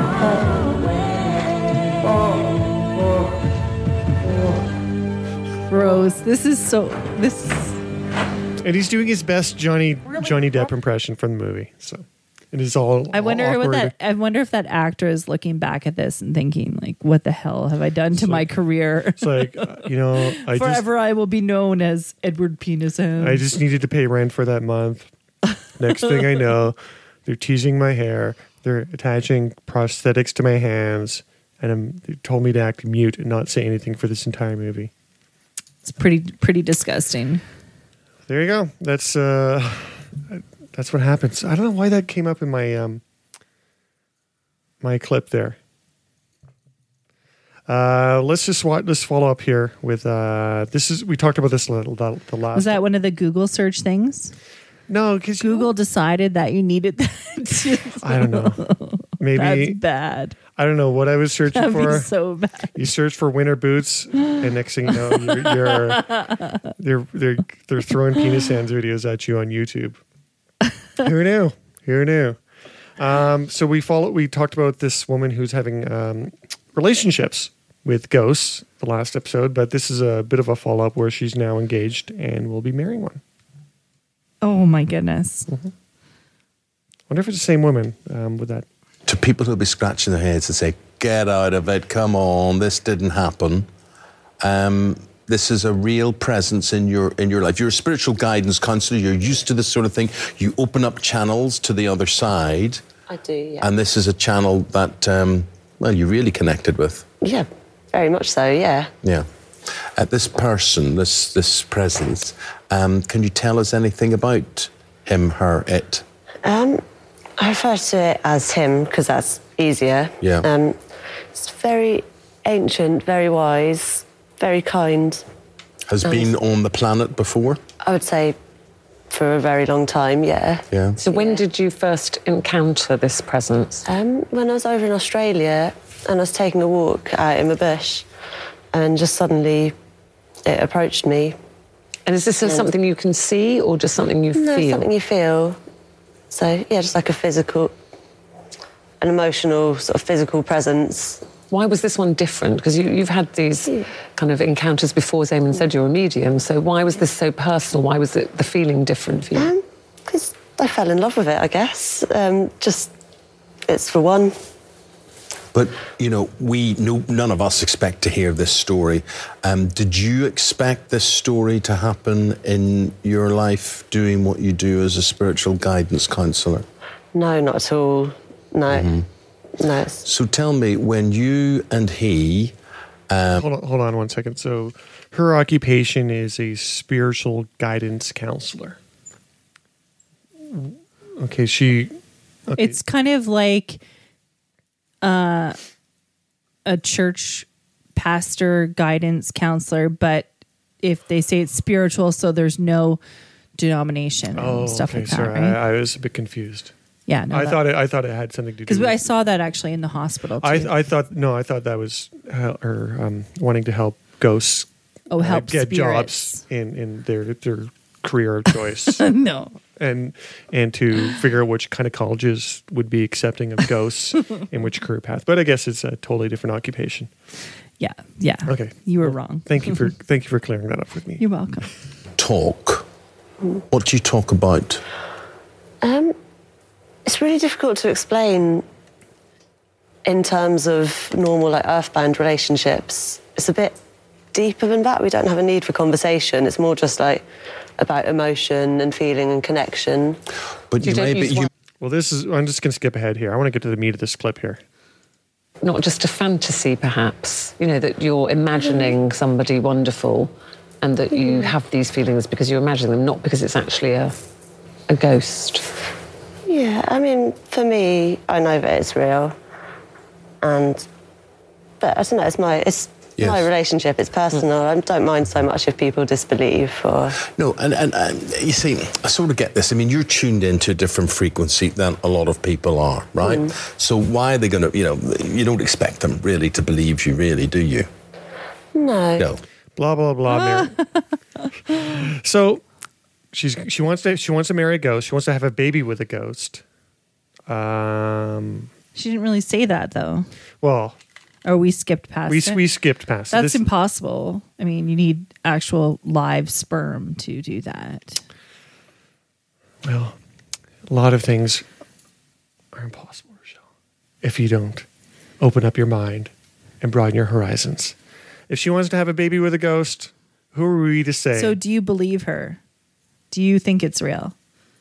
Gross. This is. And he's doing his best Johnny Depp impression from the movie. So it is all. I wonder awkward. I wonder if that actor is looking back at this and thinking, like, what the hell have I done to my career? It's like Forever I will be known as Edward Penis Hands. I just needed to pay rent for that month. Next thing I know, they're teasing my hair. They're attaching prosthetics to my hands, and they told me to act mute and not say anything for this entire movie. It's pretty disgusting. There you go. That's what happens. I don't know why that came up in my my clip there. Let's follow up here with we talked about this the last. Was that one of the Google search things? No, because Google decided that you needed that. I don't know. Maybe That's bad. I don't know what I was searching That'd for. be so bad. You search for winter boots, and next thing you know, they're throwing penis hands videos at you on YouTube. Who knew? Who knew? So we talked about this woman who's having relationships with ghosts the last episode, but this is a bit of a follow-up where she's now engaged and will be marrying one. Oh my goodness. I wonder if it's the same woman with that. To people who'll be scratching their heads and say, get out of it, come on, this didn't happen. This is a real presence in your life. You're a spiritual guidance counselor. You're used to this sort of thing. You open up channels to the other side. I do, yeah. And this is a channel that, you really connected with. Yeah, very much so, yeah. Yeah. This person, this presence, can you tell us anything about him, her, it? I refer to it as him because that's easier. Yeah. It's very ancient, very wise, very kind. Has been on the planet before? I would say for a very long time, yeah. Yeah. So when did you first encounter this presence? When I was over in Australia and I was taking a walk out in the bush and just suddenly it approached me. And is this something you can see or just something you No, feel? something you feel. So, yeah, just like an emotional, sort of physical presence. Why was this one different? Because you've had these kind of encounters before, as Eamon said, you're a medium. So why was this so personal? Why was the feeling different for you? Because I fell in love with it, I guess. It's for one. But, none of us expect to hear this story. Did you expect this story to happen in your life, doing what you do as a spiritual guidance counsellor? No, not at all. No. Mm-hmm. No. So tell me, when you and he... Hold on 1 second. So her occupation is a spiritual guidance counselor. Okay, It's kind of like a church pastor guidance counselor, but if they say it's spiritual, so there's no denomination and stuff like that, sorry, right? I was a bit confused. Yeah, no, I thought it had something to do because with I saw that actually in the hospital too. I thought that was her wanting to help ghosts help get spirits. jobs in their career of choice. No. And to figure out which kind of colleges would be accepting of ghosts in which career path. But I guess it's a totally different occupation. Yeah. Okay. You were wrong. Thank you for clearing that up with me. You're welcome. Talk. What do you talk about? It's really difficult to explain in terms of normal, earthbound relationships. It's a bit deeper than that. We don't have a need for conversation. It's more just about emotion and feeling and connection. But I'm just going to skip ahead here. I want to get to the meat of this clip here. Not just a fantasy, perhaps, that you're imagining somebody wonderful and that you have these feelings because you're imagining them, not because it's actually a ghost. Yeah, I mean, for me, I know that it's real. But I don't know, it's my relationship, it's personal. I don't mind so much if people disbelieve or... No, and you see, I sort of get this. I mean, you're tuned into a different frequency than a lot of people are, right? So why are they going to, you don't expect them really to believe you, really, do you? No. Blah, blah, blah, Mary. So she wants to marry a ghost. She wants to have a baby with a ghost. She didn't really say that, though. Well... Or we skipped past it? We skipped past it. That's impossible. I mean, you need actual live sperm to do that. Well, a lot of things are impossible, Rochelle, if you don't open up your mind and broaden your horizons. If she wants to have a baby with a ghost, who are we to say? So do you believe her? Do you think it's real?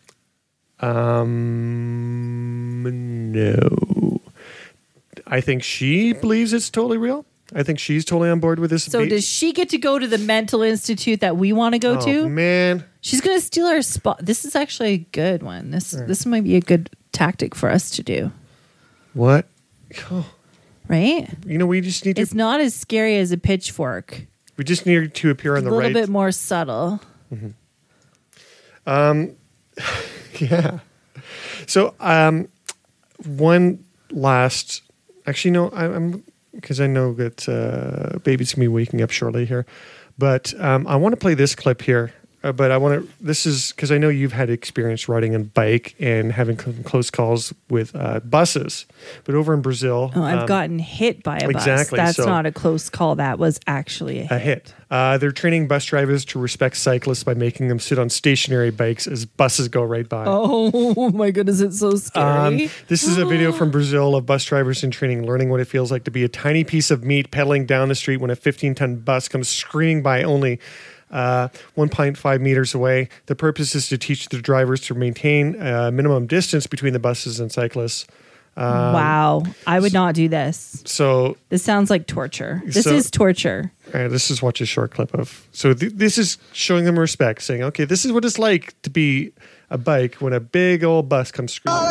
No. I think she believes it's totally real. I think she's totally on board with this. So does she get to go to the mental institute that we want to go to? Oh, man. She's going to steal our spot. This is actually a good one. This might be a good tactic for us to do. What? Oh. Right? We just need to... It's not as scary as a pitchfork. We just need to appear on the right... A little bit more subtle. Mm-hmm. Yeah. So, one last... Actually, no, I'm because I know that baby's going to be waking up shortly here. But I want to play this clip here but I want to. This is because I know you've had experience riding a bike and having close calls with buses. But over in Brazil, Oh, I've gotten hit by a bus. exactly, That's so- not a close call. That was actually a hit. They're training bus drivers to respect cyclists by making them sit on stationary bikes as buses go right by. Oh my goodness, it's so scary. This is a video from Brazil of bus drivers in training learning what it feels like to be a tiny piece of meat pedaling down the street when a 15-ton bus comes screaming by only 1.5 meters away. The purpose is to teach the drivers to maintain a minimum distance between the buses and cyclists. Wow. I would not do this. So This sounds like torture. This So- is torture. this is watch a short clip of. So this is showing them respect, saying, okay, this is what it's like to be a bike when a big old bus comes screaming.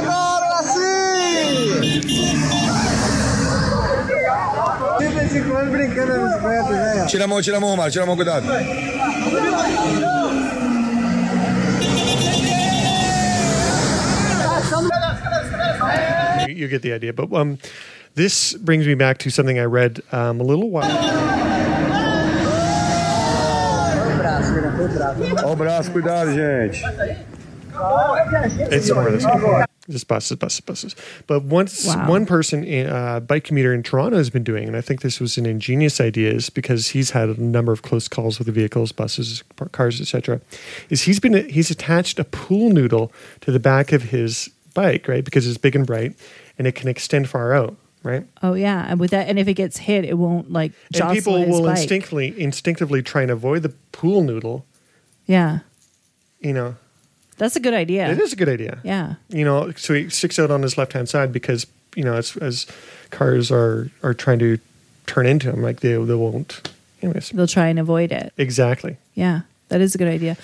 Tira a mão, Omar. Tira a mão, cuidado. You get the idea. But this brings me back to something I read a little while. Ó o braço, cuidado, gente. It's more of this. Just buses. But one person, a bike commuter in Toronto has been doing, and I think this was an ingenious idea, is because he's had a number of close calls with the vehicles, buses, cars, etc. Is he's attached a pool noodle to the back of his bike, right? Because it's big and bright, and it can extend far out, right? Oh yeah, and with that, and if it gets hit, it won't like jostle And people his will bike. instinctively try and avoid the pool noodle. Yeah, You know, that's a good idea. it is a good idea. Yeah. You know, so he sticks out on his left hand side because as cars are trying to turn into him, like they won't. Anyways, They'll try and avoid it. exactly. Yeah, that is a good idea.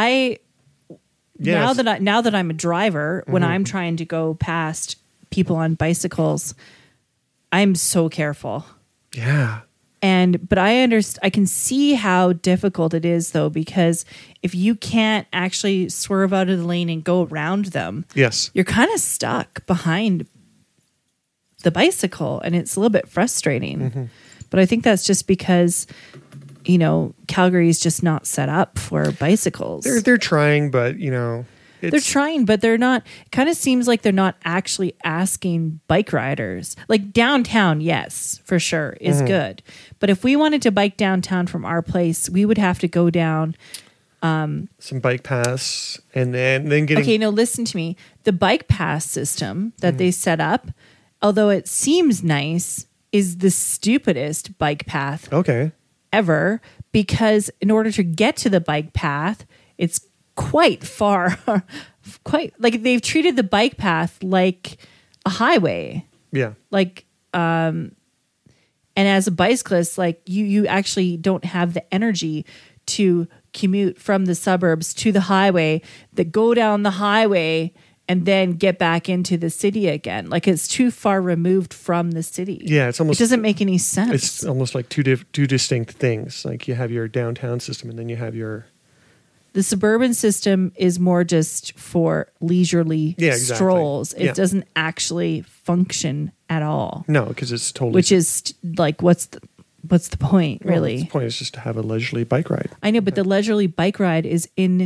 Yes. Now that I'm a driver, when I'm trying to go past people on bicycles, I'm so careful. Yeah. But I can see how difficult it is though, because if you can't actually swerve out of the lane and go around them, Yes. you're kind of stuck behind the bicycle, and it's a little bit frustrating. But I think that's just because, Calgary is just not set up for bicycles. They're trying, but They're trying, but they're not. It kind of seems like they're not actually asking bike riders. Like downtown, yes, for sure, is good. But if we wanted to bike downtown from our place, we would have to go down. some bike paths, and then getting. Okay, no, listen to me. The bike pass system that they set up, although it seems nice, is the stupidest bike path Okay. ever, because in order to get to the bike path, it's quite far, quite like they've treated the bike path like a highway. Yeah. Like, and as a bicyclist, like you actually don't have the energy to commute from the suburbs to the highway, that go down the highway and then get back into the city again. Like it's too far removed from the city. Yeah, it's almost. It doesn't make any sense. It's almost like two distinct things. Like you have your downtown system, and then you have your. The suburban system is more just for leisurely Yeah, exactly. strolls. It Yeah. doesn't actually function at all. No, because it's totally. Which is like, what's the point, Well, really? The point is just to have a leisurely bike ride. I know, but the leisurely bike ride is in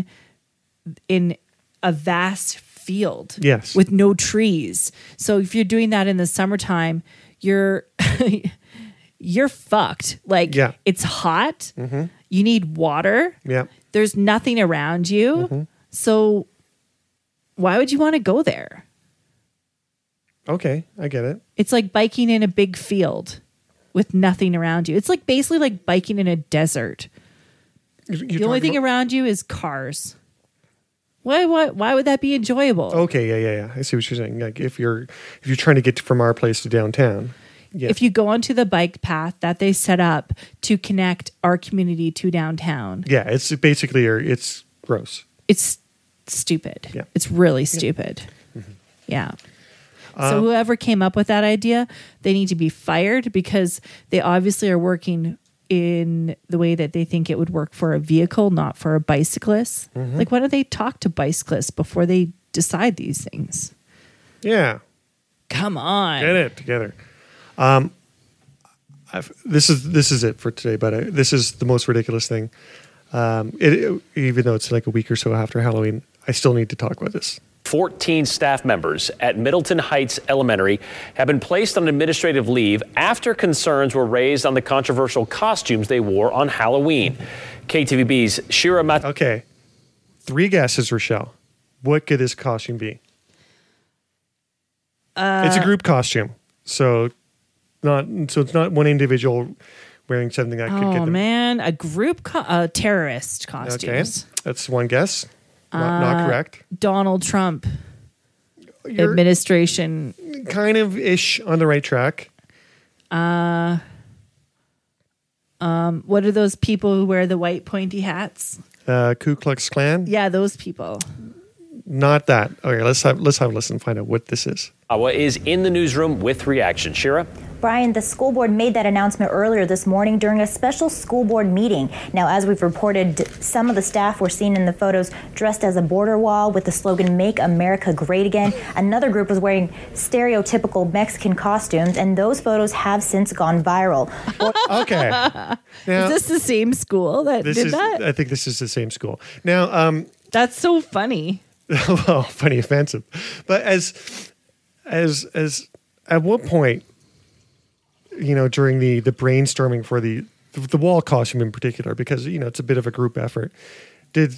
a vast field, Yes. with no trees. So if you're doing that in the summertime, you're fucked. Like, Yeah. it's hot. You need water. Yeah. There's nothing around you. So why would you want to go there? Okay, I get it. It's like biking in a big field with nothing around you. It's like basically like biking in a desert. The only thing around you is cars. Why would that be enjoyable? Okay, yeah. I see what you're saying. Like if you're trying to get from our place to downtown. Yeah. If you go onto the bike path that they set up to connect our community to downtown, Yeah, it's basically it's gross. it's stupid. Yeah. It's really stupid. Yeah. So whoever came up with that idea, they need to be fired, because they obviously are working in the way that they think it would work for a vehicle, not for a bicyclist. Like, why don't they talk to bicyclists before they decide these things? Yeah. Come on. Get it together. This is it for today, but this is the most ridiculous thing. Even though it's like a week or so after Halloween, I still need to talk about this. 14 staff members at Middleton Heights Elementary have been placed on administrative leave after concerns were raised on the controversial costumes they wore on Halloween. KTVB's Shira Mat. Okay. 3 guesses, Rochelle. What could this costume be? It's a group costume. So it's not one individual wearing something that could get them. Oh, man. A group terrorist costumes. Okay. That's one guess. Not correct. Donald Trump administration. Kind of ish on the right track. What are those people who wear the white pointy hats? Ku Klux Klan? Yeah, those people. Not that. Okay, let's have a listen and find out what this is. Awa is in the newsroom with reaction. Shira? Brian, the school board made that announcement earlier this morning during a special school board meeting. Now, as we've reported, some of the staff were seen in the photos dressed as a border wall with the slogan, "Make America Great Again." Another group was wearing stereotypical Mexican costumes, and those photos have since gone viral. Okay. Now, is this the same school that did that? I think this is the same school. Now, that's so funny. Well, funny, offensive. But as at what point, during the brainstorming for the wall costume in particular, because it's a bit of a group effort, did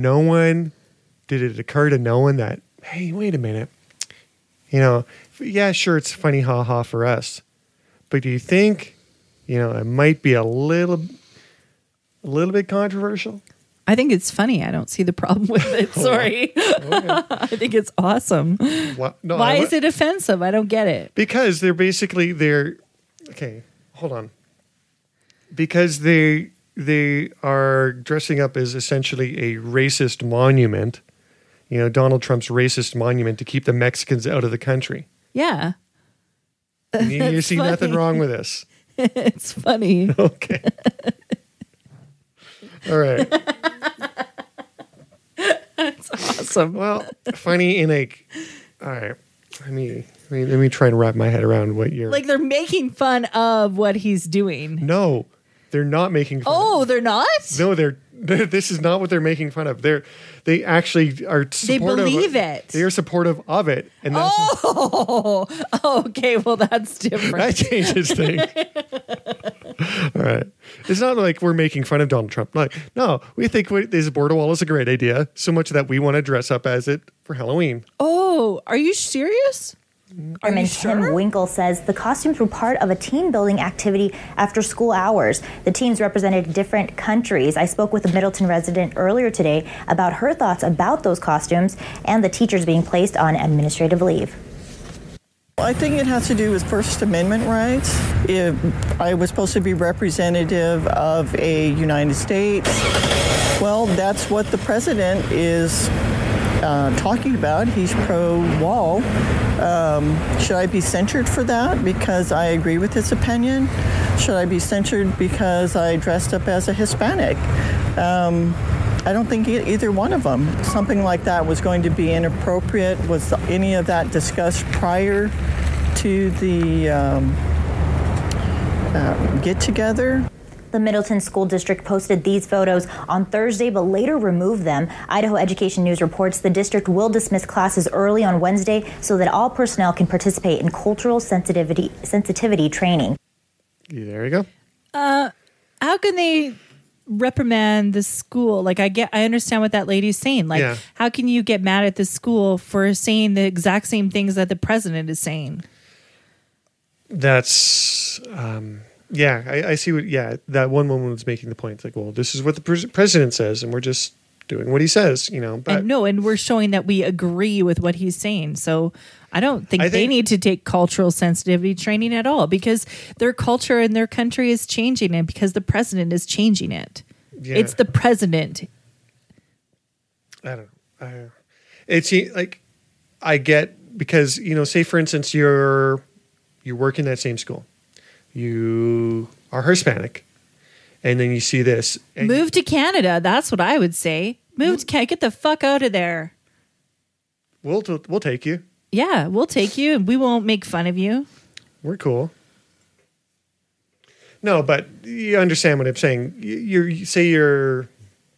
it occur to no one that, hey, wait a minute, yeah, sure, it's funny, ha for us, but do you think it might be a little bit controversial? I think it's funny. I don't see the problem with it. Sorry. Okay. I think it's awesome. Why is it offensive? I don't get it. Because okay, hold on. Because they are dressing up as essentially a racist monument, Donald Trump's racist monument to keep the Mexicans out of the country. Yeah. You see funny. Nothing wrong with this. It's funny. Okay. All right. That's awesome. Well, funny in all right. Let me try and wrap my head around what you're like. They're making fun of what he's doing. No, they're not making fun. Oh, they're not? No, they're this is not what they're making fun of. They actually are supportive. They believe it. They are supportive of it. And that's okay. Well, that's different. That changes things. All right. It's not like we're making fun of Donald Trump. No, we think this border wall is a great idea, so much that we want to dress up as it for Halloween. Oh, are you serious? Tim Winkle says the costumes were part of a team-building activity after school hours. The teams represented different countries. I spoke with a Middleton resident earlier today about her thoughts about those costumes and the teachers being placed on administrative leave. I think it has to do with First Amendment rights. If I was supposed to be representative of a United States, well, that's what the president is talking about. He's pro-wall. Should I be censured for that because I agree with his opinion? Should I be censured because I dressed up as a Hispanic? I don't think either one of them. Something like that was going to be inappropriate. Was any of that discussed prior to the get-together? The Middleton School District posted these photos on Thursday, but later removed them. Idaho Education News reports the district will dismiss classes early on Wednesday so that all personnel can participate in cultural sensitivity training. There you go. How can they reprimand the school? Like, I understand what that lady's saying. Like, Yeah. How can you get mad at the school for saying the exact same things that the president is saying? That's I see what. Yeah, that one woman was making the point. It's like, well, this is what the president says, and we're just doing what he says. But And we're showing that we agree with what he's saying. So I don't think they need to take cultural sensitivity training at all, because their culture and their country is changing it because the president is changing it. Yeah. It's the president. I don't know. It's like, I get, because say for instance you work in that same school, you are Hispanic, and then you see this. Move to Canada. That's what I would say. Move to Canada. Get the fuck out of there. We'll take you. Yeah, we'll take you, and we won't make fun of you. We're cool. No, but you understand what I'm saying. You say you're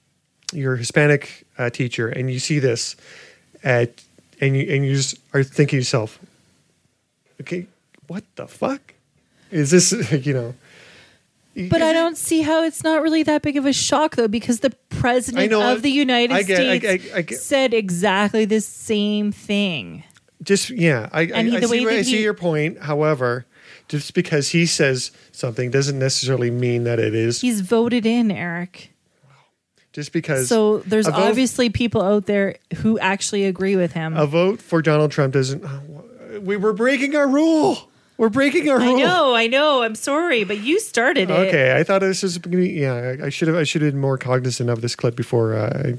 you're a Hispanic teacher and you see this and you just are thinking to yourself, okay, what the fuck is this? But I don't see how it's not really that big of a shock, though, because the president of the United States said exactly the same thing. Just, yeah, I see your point. However, just because he says something doesn't necessarily mean that it is. He's voted in, Eric. Just because. So there's obviously people out there who actually agree with him. A vote for Donald Trump doesn't. We were breaking our rule. We're breaking our rule. I know. I'm sorry, but you started it. Okay, I thought this was going to be. Yeah, I should have been more cognizant of this clip before I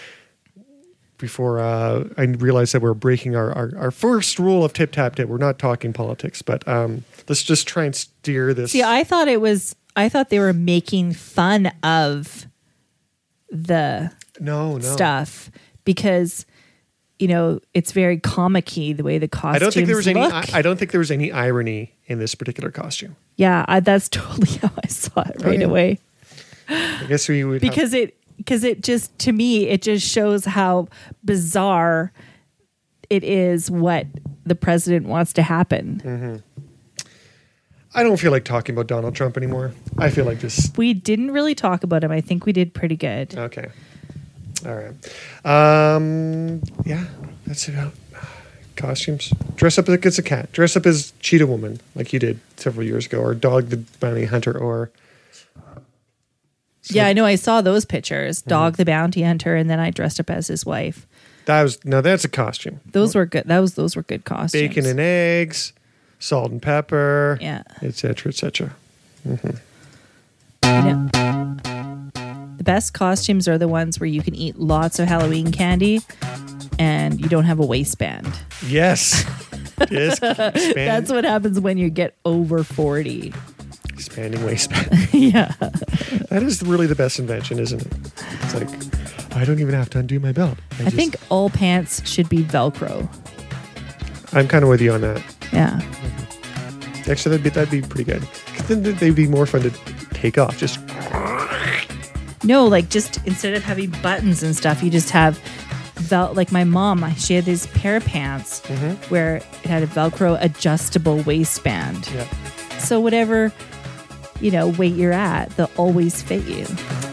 realized that we're breaking our first rule of Tip Tap Tip. We're not talking politics, but let's just try and steer this. See, I thought they were making fun of the stuff because. It's very comic-y the way the costumes I don't think there was look. I don't think there was any irony in this particular costume. Yeah, that's totally how I saw it right away. I guess we would because it just, to me, it just shows how bizarre it is what the president wants to happen. Mm-hmm. I don't feel like talking about Donald Trump anymore. I feel like just we didn't really talk about him. I think we did pretty good. Okay. All right. Yeah, that's it. Costumes. Dress up like it's a cat. Dress up as Cheetah Woman, like you did several years ago, or Dog the Bounty Hunter, or. Yeah, I know. I saw those pictures. Dog the Bounty Hunter, and then I dressed up as his wife. That's a costume. Those were good. Those were good costumes. Bacon and eggs, salt and pepper, et cetera, et cetera. Mm-hmm. The best costumes are the ones where you can eat lots of Halloween candy and you don't have a waistband. Yes. That's what happens when you get over 40. Expanding waistband. Yeah. That is really the best invention, isn't it? It's like, I don't even have to undo my belt. I think all pants should be Velcro. I'm kind of with you on that. Yeah. Mm-hmm. Actually, that'd be pretty good. Then they'd be more fun to take off. Just... No, like just instead of having buttons and stuff, you just have like my mom, she had this pair of pants where it had a Velcro adjustable waistband. Yeah. So whatever, weight you're at, they'll always fit you.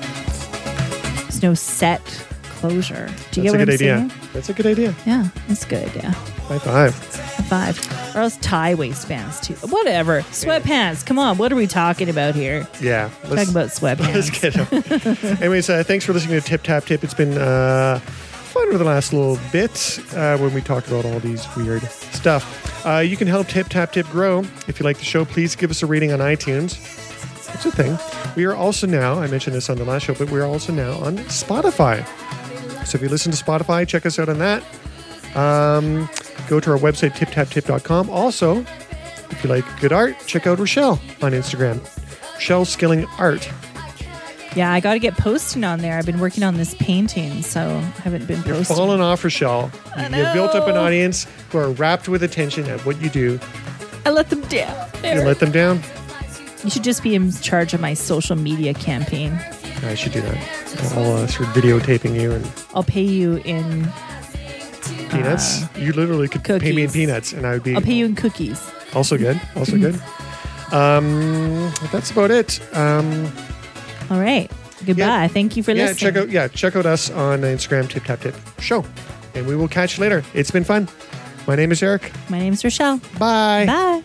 There's no set closure. Do you get what I'm saying? That's a good idea. Yeah, that's a good idea. High five. High five. Or else tie waistbands too. Whatever. Sweatpants. Come on. What are we talking about here? Yeah. Talking about sweatpants. Let's get them. Anyways, thanks for listening to Tip Tap Tip. It's been fun over the last little bit when we talked about all these weird stuff. You can help Tip Tap Tip grow. If you like the show, please give us a rating on iTunes. It's a thing. We are also now, I mentioned this on the last show, but we're also now on Spotify. So if you listen to Spotify, check us out on that. Go to our website, tiptaptip.com. Also, if you like good art, check out Rochelle on Instagram. Rochelle Skilling Art. Yeah, I got to get posting on there. I've been working on this painting, so I haven't been posting. You're falling off, Rochelle. You've built up an audience who are rapt with attention at what you do. I let them down. You let them down? You should just be in charge of my social media campaign. I should do that. I'll start videotaping you. And I'll pay you in... peanuts? You literally could cookies. pay me in peanuts, and I would be... I'll pay you in cookies. Also good. Also good. That's about it. All right. Goodbye. Yeah. Thank you for listening. Check out us on Instagram, Tip Tap Tip Show. And we will catch you later. It's been fun. My name is Eric. My name is Rochelle. Bye. Bye.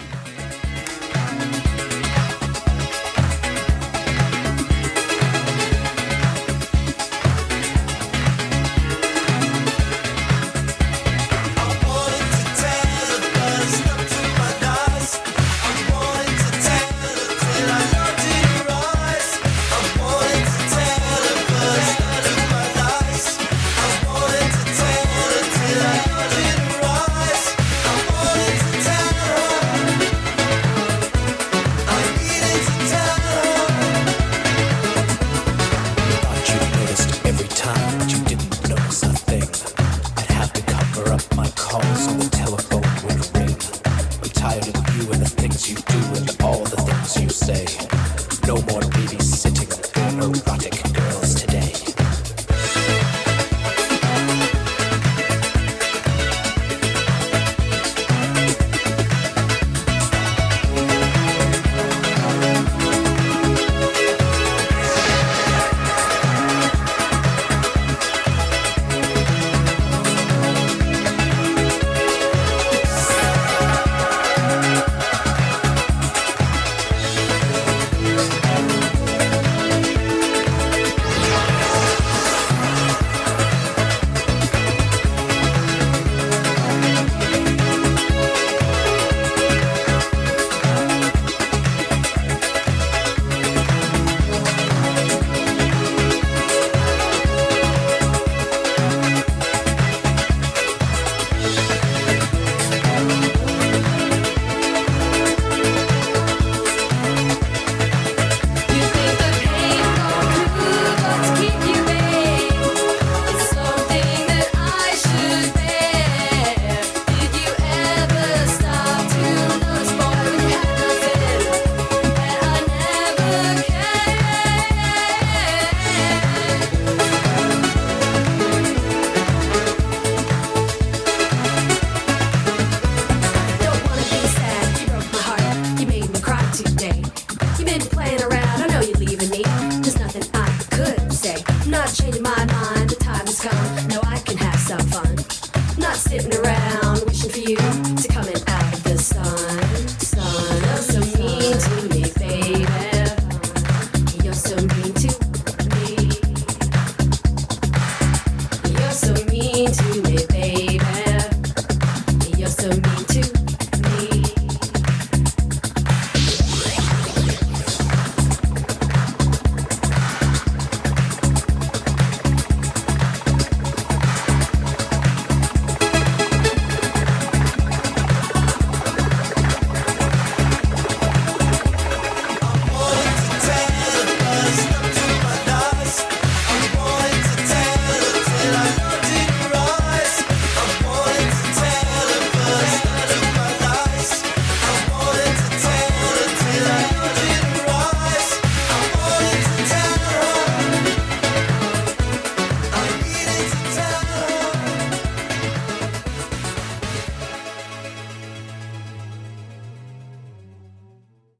calls on the telephone would ring. I'm tired of you and the things you do and all the things you say.